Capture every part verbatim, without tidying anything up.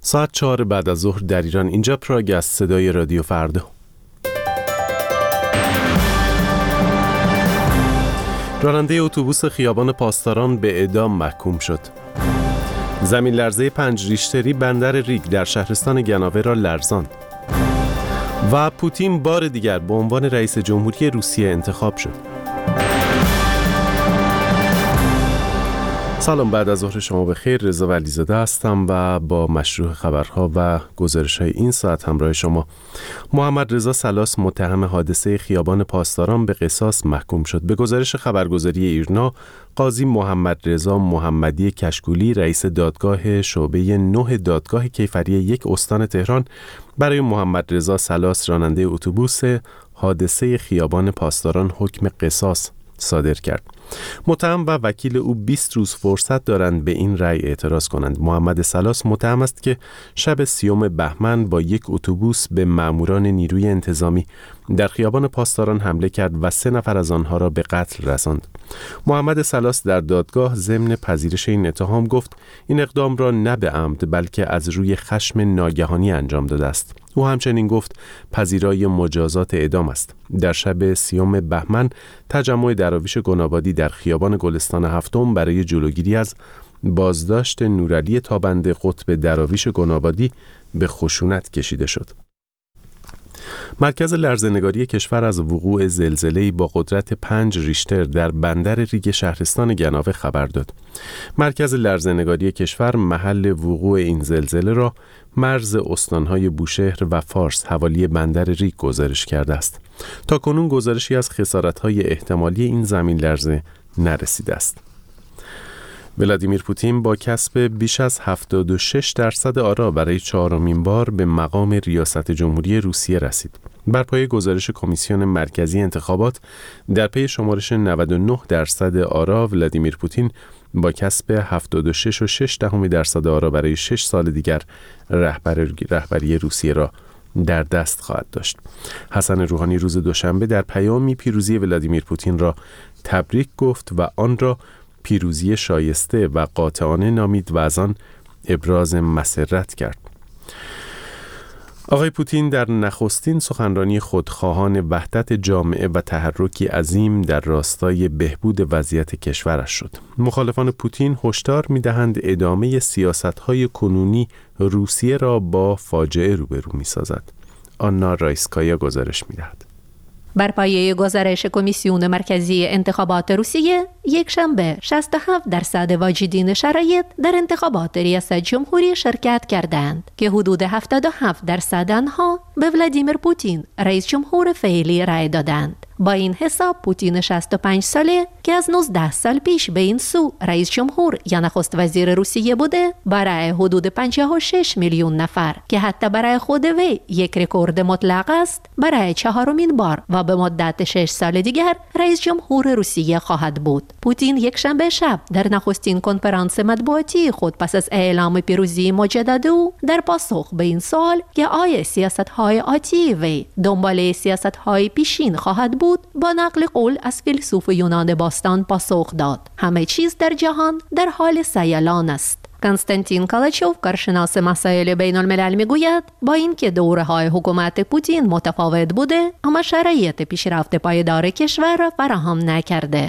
ساعت چهار بعد از ظهر در ایران. اینجا پراگ است. صدای رادیو فردا. راننده اتوبوس خیابان پاسداران به اعدام محکوم شد. زمین لرزه پنج ریشتری بندر ریگ در شهرستان گناوه را لرزاند. و پوتین بار دیگر به عنوان رئیس جمهوری روسیه انتخاب شد. سلام، بعد از ظهر شما بخیر. رضا ولیزاده هستم و با مشروع خبرها و گزارش‌های این ساعت همراه شما. محمد رضا سلاس متهم حادثه خیابان پاسداران به قصاص محکوم شد. به گزارش خبرگزاری ایرنا، قاضی محمد رضا محمدی کشکولی رئیس دادگاه شعبه نه دادگاه کیفری یک استان تهران برای محمد رضا سلاس راننده اتوبوس حادثه خیابان پاسداران حکم قصاص صادر کرد. متهم و وکیل او بیست روز فرصت دارند به این رأی اعتراض کنند. محمد سلاس متهم است که شب سیوم بهمن با یک اتوبوس به ماموران نیروی انتظامی در خیابان پاسداران حمله کرد و سه نفر از آنها را به قتل رساند. محمد سلاس در دادگاه ضمن پذیرش این اتهام گفت این اقدام را نه به عمد بلکه از روی خشم ناگهانی انجام داده است. او همچنین گفت پذیرای مجازات اعدام است. در شب سیوم بهمن تجمع دراویش گنابادی در خیابان گلستان هفتم برای جلوگیری از بازداشت نورعلی تابنده قطب دراویش گنابادی به خشونت کشیده شد. مرکز لرزه‌نگاری کشور از وقوع زلزله‌ای با قدرت پنج ریشتر در بندر ریگ شهرستان گناوه خبر داد. مرکز لرزه‌نگاری کشور محل وقوع این زلزله را مرز استان‌های بوشهر و فارس حوالی بندر ریگ گزارش کرده است. تاکنون گزارشی از خسارت‌های احتمالی این زمین لرزه نرسیده است. ولادیمیر پوتین با کسب بیش از هفتاد و شش درصد آرا برای چهارمین بار به مقام ریاست جمهوری روسیه رسید. بر پایه گزارش کمیسیون مرکزی انتخابات در پی شمارش نود و نه درصد آرا، ولادیمیر پوتین با کسب هفتاد و شش و شش دهم درصد آرا برای شش سال دیگر رهبر رهبری روسیه را در دست خواهد داشت. حسن روحانی روز دوشنبه در پیامی پیروزی ولادیمیر پوتین را تبریک گفت و آن را پیروزی شایسته و قاطعانه نامید و از آن ابراز مسرت کرد. آقای پوتین در نخستین سخنرانی خودخواهان وحدت جامعه و تحرکی عظیم در راستای بهبود وضعیت کشورش شد. مخالفان پوتین هشدار می‌دهند ادامه سیاست‌های کنونی روسیه را با فاجعه روبرو می‌سازد. آنا رایسکایا گزارش می‌دهد. بر پایه گزارش کمیسیون مرکزی انتخابات روسیه، یک شنبه شصت و هفت درصد واجدین شرایط در انتخابات ریاست جمهوری شرکت کردند که حدود هفتاد و هفت درصد آنها به ولادیمیر پوتین رئیس جمهور فعلی رأی دادند. با این حساب پوتین شصت و پنج ساله که از نوزده سال پیش به این سو رئیس جمهور یا نخست وزیر روسیه بوده، برای حدود پنجاه و شش میلیون نفر که حتی برای خود وی یک رکورد مطلق است، برای چهارمین بار و به مدت شش سال دیگر رئیس جمهور روسیه خواهد بود. پوتین یک شنبه شب در نخستین کنفرانس مطبوعاتی خود پس از اعلام پیروزی مجدد او در پاسخ به این سوال که آیا سیاست‌های آتی وی دنبال سیاست‌های پیشین خواهد بود، با نقل قول از فیلسوف یونان باستان پاسخ داد: همه چیز در جهان در حال سیلان است. کنستانتین کالاچوف، کارشناس مسائل بین الملل، میگوید با اینکه دوره‌های حکومت پوتین متفاوت بوده، اما شرایط پیشرفت پایدار کشور را فراهم نکرده.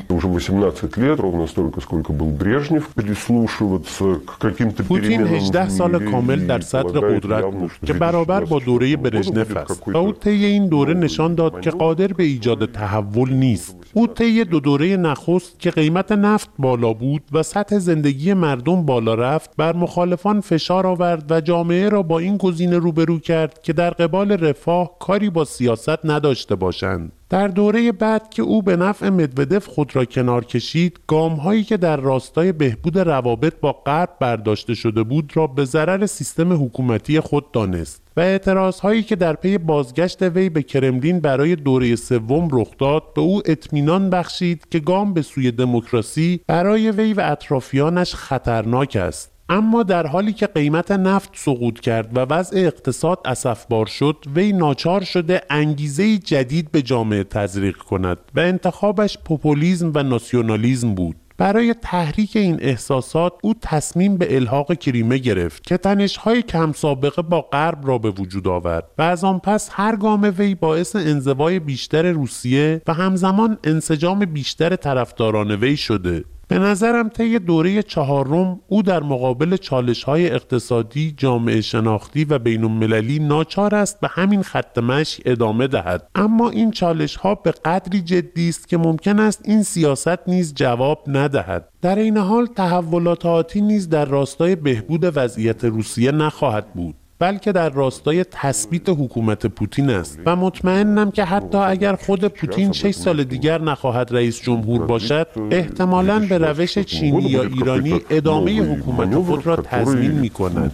پوتین هجده سال کامل در صدر قدرت بود که برابر با دوره برژنف است و او طی این دوره نشان داد که قادر به ایجاد تحول نیست. او طی دو دوره نخست که قیمت نفت بالا بود و سطح زندگی مردم بالا رفت، بر مخالفان فشار آورد و جامعه را با این گزینه روبرو کرد که در قبال رفاه کاری با سیاست نداشته باشند. در دوره بعد که او به نفع مدودف خود را کنار کشید، گام‌هایی که در راستای بهبود روابط با غرب برداشته شده بود را به ضرر سیستم حکومتی خود دانست و اعتراضهایی که در پی بازگشت وی به کرملین برای دوره سوم رخ داد به او اطمینان بخشید که گام به سوی دموکراسی برای وی و اطرافیانش خطرناک است. اما در حالی که قیمت نفت سقوط کرد و وضع اقتصاد اسفبار شد، وی ناچار شده انگیزه جدید به جامعه تزریق کند و انتخابش پوپولیسم و ناسیونالیسم بود. برای تحریک این احساسات او تصمیم به الحاق کریمه گرفت که تنش‌های کم سابقه با غرب را به وجود آورد و از آن پس هر گام وی باعث انزوای بیشتر روسیه و همزمان انسجام بیشتر طرفداران وی شده. به نظرم طی دوره چهارم او در مقابل چالش‌های اقتصادی، جامعه شناختی و بین‌المللی ناچار است به همین خط مشی ادامه دهد، اما این چالش‌ها به قدری جدی است که ممکن است این سیاست نیز جواب ندهد. در این حال تحولات آتی نیز در راستای بهبود وضعیت روسیه نخواهد بود، بلکه در راستای تثبیت حکومت پوتین است و مطمئنم که حتی اگر خود پوتین شش سال دیگر نخواهد رئیس جمهور باشد، احتمالاً به روش چینی یا ایرانی ادامه حکومت خود را تضمین می‌کند.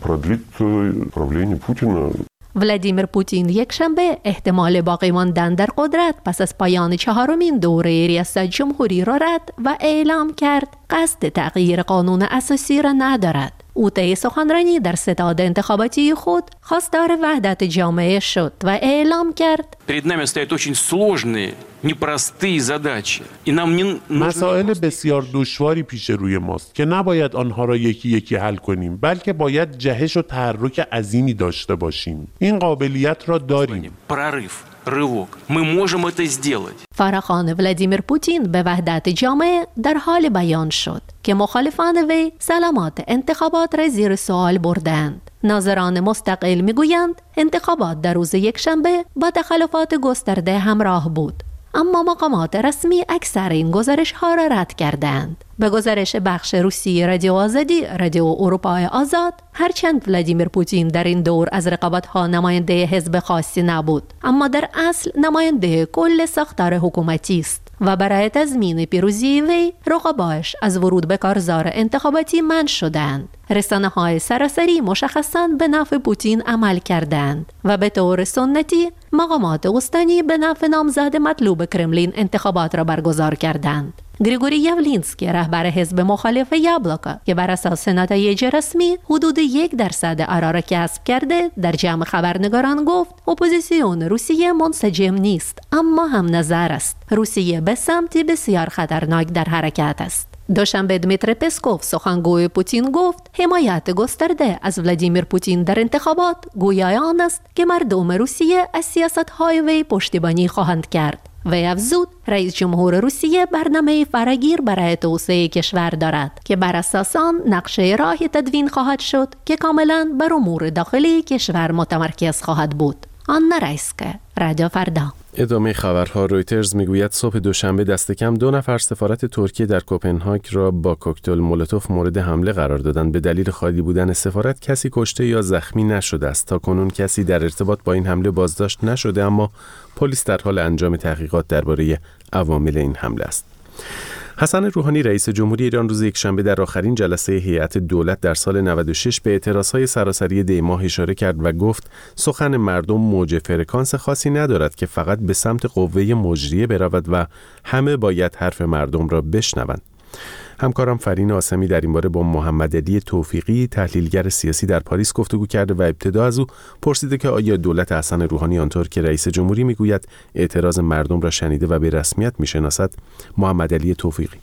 ولادیمیر پوتین یک شنبه احتمال باقی ماندن در قدرت پس از پایان چهارمین دوره ریاست جمهوری را رد و اعلام کرد قصد تغییر قانون اساسی را ندارد. او طی سخنرانی در ستاد انتخاباتی خود خواستار وحدت جامعه شد و اعلام کرد перед нами стоят очень сложные, непростые задачи. И нам не مسائل بسیار دشواری پیش روی ماست که نباید آنها را یکی یکی حل کنیم، بلکه باید جهش و تحرک عظیمی داشته باشیم. این قابلیت را داریم. прорыв, рывок. Мы можем это сделать. فراخوان ولادیمیر پوتین به وحدت جامعه در حال بیان شد که مخالفان وی سلامت انتخابات را زیر سوال بردند. ناظران مستقل میگویند انتخابات در روز یکشنبه با تخلفات گسترده همراه بود، اما مقامات رسمی اکثر این گزارش ها را رد کردند. به گزارش بخش روسی رادیو آزادی، رادیو اروپای آزاد، هرچند ولادیمیر پوتین در این دور از رقابت ها نماینده حزب خاصی نبود، اما در اصل نماینده کل ساختار حکومتی است و برای تضمین پیروزی وی رقباش از ورود به کارزار انتخاباتی منع شدند. رسانه های سراسری مشخصاً به نفع پوتین عمل کردند و به طور سنتی مقامات استانی به نفع نامزد مطلوب کرملین انتخابات را برگزار کردند. گریگوری یاولینسکی رهبر حزب مخالف یابلوکا که بر اساس نتایج رسمی حدود یک درصد آرا را کسب کرده در جمع خبرنگاران گفت اپوزیسیون روسیه منسجم نیست، اما هم نظر است. روسیه به سمتی بسیار خطرناک در حرکت است. دوشنبه دمیتری پسکوف سخنگوی پوتین گفت حمایت گسترده از ولادیمیر پوتین در انتخابات گویای آن است که مردم روسیه از سیاست‌های وی پشتیبانی خواهند کرد. وی افزود رئیس جمهور روسیه برنامه فراگیر برای توسعه کشور دارد که بر اساس آن نقشه راهی تدوین خواهد شد که کاملا بر امور داخلی کشور متمرکز خواهد بود. آنا رایسکه، رادیو فردا. ادامه خبرها. رویترز میگوید صبح دوشنبه دست کم دو نفر سفارت ترکیه در کوپنهاگ را با کوکتل مولوتوف مورد حمله قرار دادند. به دلیل خالی بودن سفارت کسی کشته یا زخمی نشده است. تا کنون کسی در ارتباط با این حمله بازداشت نشده، اما پلیس در حال انجام تحقیقات درباره عوامل این حمله است. حسن روحانی رئیس جمهوری ایران روز یکشنبه در آخرین جلسه هیئت دولت در سال نود و شش به اعتراضهای سراسری دی ماه اشاره کرد و گفت سخن مردم موج فرکانس خاصی ندارد که فقط به سمت قوه مجریه برود و همه باید حرف مردم را بشنوند. همکارم فرین آسمی در این باره با محمد علی توفیقی تحلیلگر سیاسی در پاریس گفتگو کرده و ابتدا از او پرسیده که آیا دولت حسن روحانی آنطور که رئیس جمهوری میگوید اعتراض مردم را شنیده و به رسمیت میشناسد؟ محمد علی توفیقی: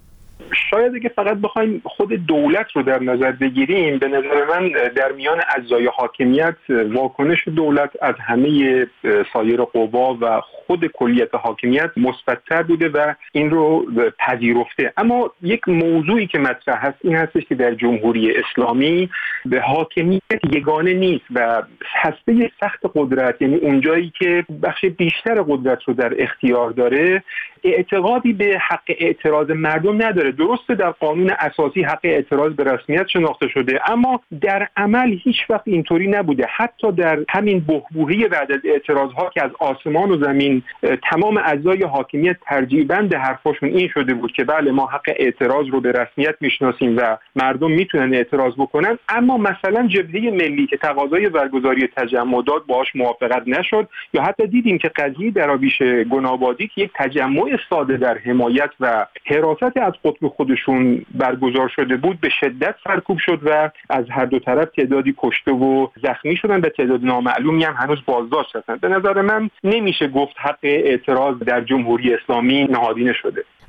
شاید اگه فقط بخوایم خود دولت رو در نظر بگیریم، به نظر من در میان اجزای حاکمیت واکنش دولت از همه سایر قوا و خود کلیت حاکمیت مثبت‌تر بوده و این رو پذیرفته. اما یک موضوعی که مطرح هست این هستش که در جمهوری اسلامی به حاکمیت یگانه نیست و هسته سخت قدرت، یعنی اونجایی که بخش بیشتر قدرت رو در اختیار داره، اعتقادی به حق اعتراض مردم نداره. درسته در قانون اساسی حق اعتراض به رسمیت شناخته شده، اما در عمل هیچ وقت اینطوری نبوده. حتی در همین بحبوحه بعد از اعتراضها که از آسمان و زمین تمام اجزای حاکمیت ترجیح بند حرفاشون این شده بود که بله ما حق اعتراض رو به رسمیت میشناسیم و مردم میتونن اعتراض بکنن، اما مثلا جبهه ملی که تقاضای برگزاری تجمعات باهاش موافقت نشد، یا حتی دیدیم که قضیه دراویش گنابادی که یک تجمع ساده در حمایت و حراست از قطب خودشون برگزار شده بود به شدت سرکوب شد و از هر دو طرف تعدادی کشته و زخمی شدن و تعداد نامعلومی هم هنوز بازداشت هستند. به نظر من نمیشه گفت حق اعتراض در جمهوری اسلامی نهادینه شده.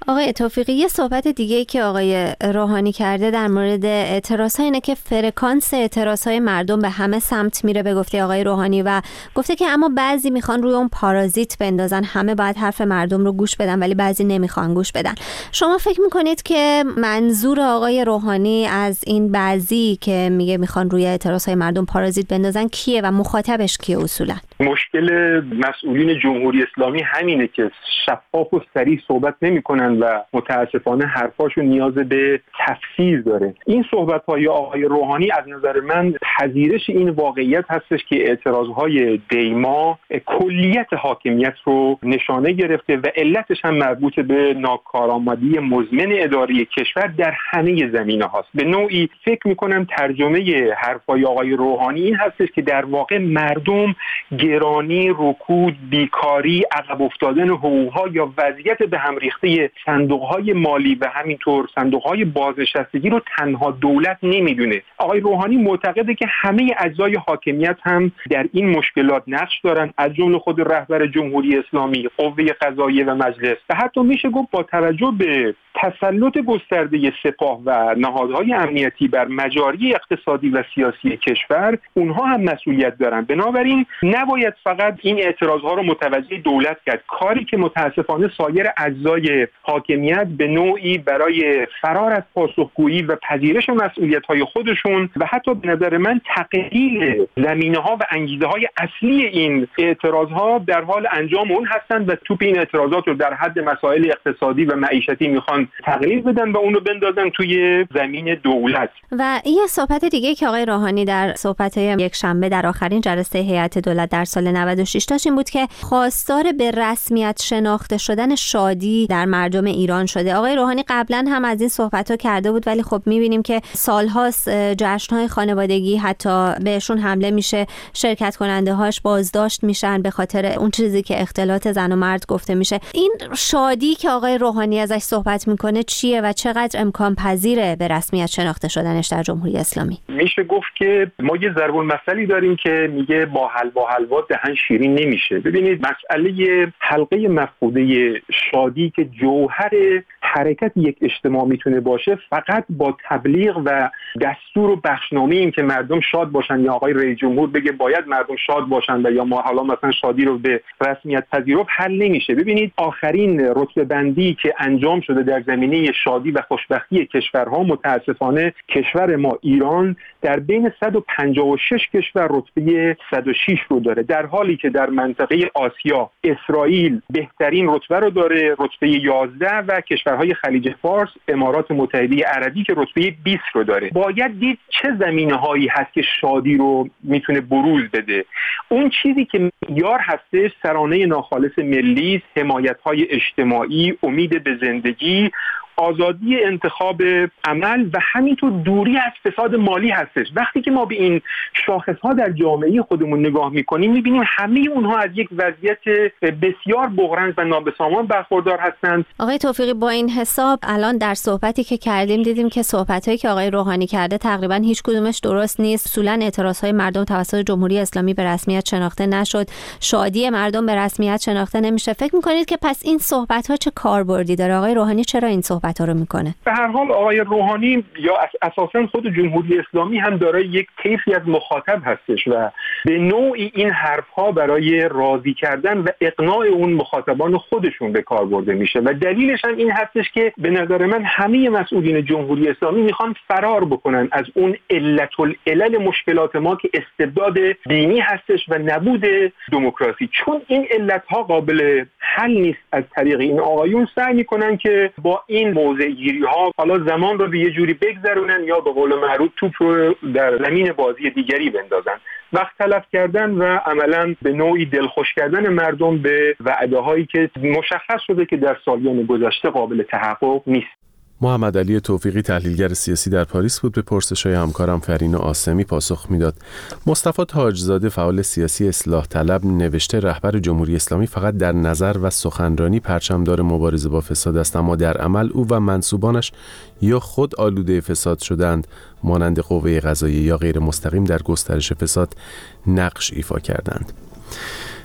آقای توفیقی، یه صحبت دیگه که آقای روحانی کرده در مورد اعتراض‌ها اینه که فرکانس اعتراض‌های مردم به همه سمت میره به گفته آقای روحانی و گفته که اما بعضی میخوان روی اون پارازیت بندازن، همه باید حرف مردم رو گوش بدن ولی بعضی نمیخوان گوش بدن. شما فکر میکنید که منظور آقای روحانی از این بعضی که میگه میخوان روی اعتراض‌های مردم پارازیت بندازن کیه و مخاطبش کیه اصولا؟ مشکل مسئولین جمهوری اسلامی همینه که شفاف و صریح صحبت نمی‌کنن و متاسفانه حرفاشون نیاز به تفسیر داره. این صحبت‌های آقای روحانی از نظر من پذیرش این واقعیت هستش که اعتراض‌های دیما کلیت حاکمیت رو نشانه گرفته و علتش هم مربوط به ناکارآمدی مزمن اداری کشور در همه زمینه هاست. به نوعی فکر می‌کنم ترجمه حرف‌های آقای روحانی این هستش که در واقع مردم گرانی، رکود، بیکاری، عقب افتادن حقوق‌ها یا وضعیت به هم ریخته صندوق‌های مالی و همینطور صندوق‌های بازنشستگی رو تنها دولت نمیدونه. آقای روحانی معتقده که همه اجزای حاکمیت هم در این مشکلات نقش دارن، از جمله خود رهبر جمهوری اسلامی، قوه قضاییه و مجلس و حتی میشه گفت با توجه به تسلط گسترده سپاه و نهادهای امنیتی بر مجاری اقتصادی و سیاسی کشور، اونها هم مسئولیت دارن. بنابراین نباید فقط این اعتراضها رو متوجه دولت کرد. کاری که متاسفانه سایر اجزای حاکمیت به نوعی برای فرار از پاسخگویی و پذیرش مسئولیت‌های خودشون و حتی به نظر من تقلیل زمینه‌ها و انگیزه‌های اصلی این اعتراضها در حال انجام اون هستند و توپ این اعتراضات رو در حد مسائل اقتصادی و معیشتی میخوان تقلیل بدن و اون رو بندازن توی زمین دولت. و یه صحبت دیگه که آقای روحانی در صحبت یک شنبه در آخرین جلسه هیئت دولت در سال نود و شش داشت این بود که خواستار به رسمیت شناخته شدن شادی در مردم ایران شده. آقای روحانی قبلا هم از این صحبت‌ها کرده بود ولی خب می‌بینیم که سال‌هاست جشن‌های خانوادگی حتی بهشون حمله میشه، شرکت کننده‌هاش بازداشت میشن به خاطر اون چیزی که اختلاط زن و مرد گفته میشه. این شادی که آقای روحانی ازش صحبت میکنه چیه و چقدر امکان پذیره به رسمیت شناخته شدنش در جمهوری اسلامی؟ میشه گفت که ما یه ضرب المثلی داریم که میگه با حلوا حلوا دهن شیرین نمیشه. ببینید مسئله حلقه مفقوده شادی که جوهر حرکت یک اجتماع میتونه باشه فقط با تبلیغ و دستور و بخشنامه این که مردم شاد باشن یا آقای رئیس جمهور بگه باید مردم شاد باشن و یا ما حالا مثلا شادی رو به رسمیت پذیرفت حل نمیشه. ببینید آخرین رتبه بندی که انجام شده در زمینه شادی و خوشبختی کشورها متاسفانه کشور ما ایران در بین صد و پنجاه و شش کشور رتبه صد و شش رو داره، در حالی که در منطقه آسیا اسرائیل بهترین رتبه رو داره، رتبه یازده و کشورهای خلیج فارس امارات متحده عربی که رتبه بیست رو داره. باید دید چه زمینه‌هایی هست که شادی رو میتونه بروز بده. اون چیزی که معیار هستش سرانه ناخالص ملی، حمایت‌های اجتماعی، امید به زندگی، آزادی انتخاب عمل و همینطور دوری از فساد مالی هستش. وقتی که ما به این شاخص‌ها در جامعه خودمون نگاه می‌کنیم می‌بینیم همه اونها از یک وضعیت بسیار بغرنج و نابسامان برخوردار هستند. آقای توفیقی با این حساب الان در صحبتی که کردیم دیدیم که صحبت‌هایی که آقای روحانی کرده تقریبا هیچ کدومش درست نیست. اصولاً اعتراض‌های مردم توسط جمهوری اسلامی به رسمیت شناخته نشد. شادی مردم به رسمیت شناخته نمیشه. فکر می‌کنید که پس این صحبت‌ها چه کاربردی داره؟ آقای روحانی چرا این صحبت رو میکنه؟ به هر حال آقای روحانی یا اساساً خود جمهوری اسلامی هم دارای یک طیفی از مخاطب هستش و به نوعی این حرفها برای راضی کردن و اقناع اون مخاطبان خودشون به کار برده میشه و دلیلش هم این هستش که به نظر من همه مسئولین جمهوری اسلامی میخوان فرار بکنن از اون علت العلل مشکلات ما که استبداد دینی هستش و نبود دموکراسی. چون این علتها قابل حل نیست از طریق این آقایون سعی میکنن که با این موضع‌گیری ها حالا زمان رو به یه جوری بگذرونن یا به قول معروف توپ رو در زمین بازی دیگری بندازن. وقت تلف کردن و عملاً به نوعی دلخوش کردن مردم به وعده هایی که مشخص شده که در سالیان گذشته قابل تحقق نیست. محمد علی توفیقی تحلیلگر سیاسی در پاریس بود. به پرسش‌های همکارم فرین آسمی پاسخ میداد. مصطفی تاجزاده فعال سیاسی اصلاح طلب نوشته رهبر جمهوری اسلامی فقط در نظر و سخنرانی پرچمدار مبارزه با فساد است، اما در عمل او و منسوبانش یا خود آلوده فساد شدند مانند قوه قضاییه یا غیر مستقیم در گسترش فساد نقش ایفا کردند.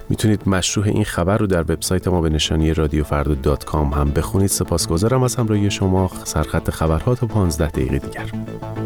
میتونید مشروح این خبر رو در وبسایت ما به نشانی رادیو فردا دات کام هم بخونید. سپاسگزارم از همراهی شما. سرخط خبرها تا پانزده دقیقه دیگر.